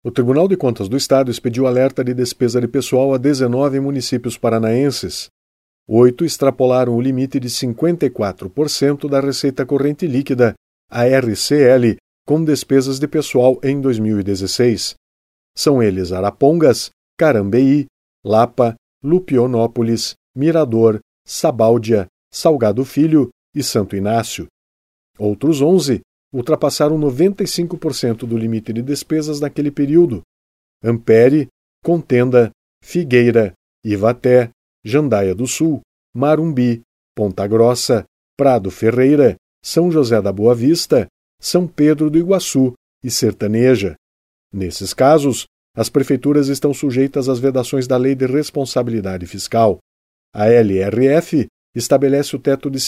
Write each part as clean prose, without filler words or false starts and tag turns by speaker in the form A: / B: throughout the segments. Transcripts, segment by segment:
A: O Tribunal de Contas do Estado expediu alerta de despesa de pessoal a 19 municípios paranaenses. 8 extrapolaram o limite de 54% da receita corrente líquida, a RCL, com despesas de pessoal em 2016. São eles Arapongas, Carambeí, Lapa, Lupionópolis, Mirador, Sabáudia, Salgado Filho e Santo Inácio. Outros 11 ultrapassaram 95% do limite de despesas naquele período. Ampere, Contenda, Figueira, Ivaté, Jandaia do Sul, Marumbi, Ponta Grossa, Prado Ferreira, São José da Boa Vista, São Pedro do Iguaçu e Sertaneja. Nesses casos, as prefeituras estão sujeitas às vedações da Lei de Responsabilidade Fiscal. A LRF estabelece o teto de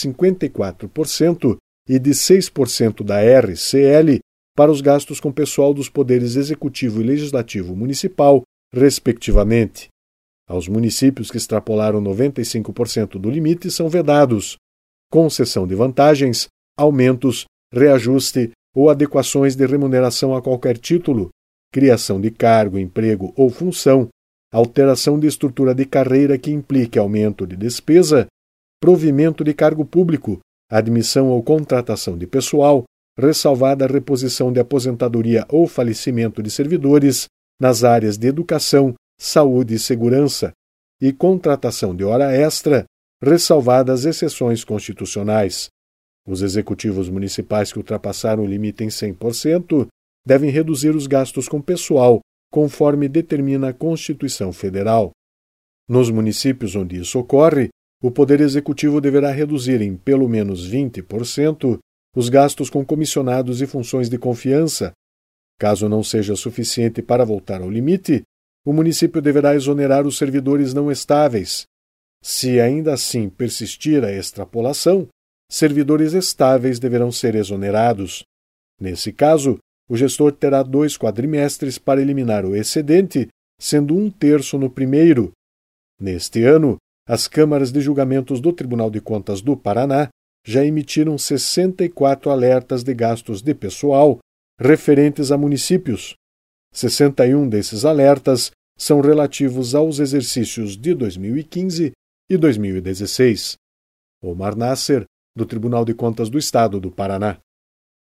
A: 54% e de 6% da RCL para os gastos com pessoal dos poderes executivo e legislativo municipal, respectivamente. Aos municípios que extrapolaram 95% do limite são vedados concessão de vantagens, aumentos, reajuste ou adequações de remuneração a qualquer título, criação de cargo, emprego ou função, alteração de estrutura de carreira que implique aumento de despesa, provimento de cargo público, admissão ou contratação de pessoal, ressalvada a reposição de aposentadoria ou falecimento de servidores nas áreas de educação, saúde e segurança, e contratação de hora extra, ressalvadas exceções constitucionais. Os executivos municipais que ultrapassaram o limite em 100% devem reduzir os gastos com pessoal, conforme determina a Constituição Federal. Nos municípios onde isso ocorre, o Poder Executivo deverá reduzir em pelo menos 20% os gastos com comissionados e funções de confiança. Caso não seja suficiente para voltar ao limite, o município deverá exonerar os servidores não estáveis. Se ainda assim persistir a extrapolação, servidores estáveis deverão ser exonerados. Nesse caso, o gestor terá 2 quadrimestres para eliminar o excedente, sendo 1/3 no primeiro. Neste ano, as câmaras de julgamentos do Tribunal de Contas do Paraná já emitiram 64 alertas de gastos de pessoal referentes a municípios. 61 desses alertas são relativos aos exercícios de 2015 e 2016. Omar Nasser, do Tribunal de Contas do Estado do Paraná.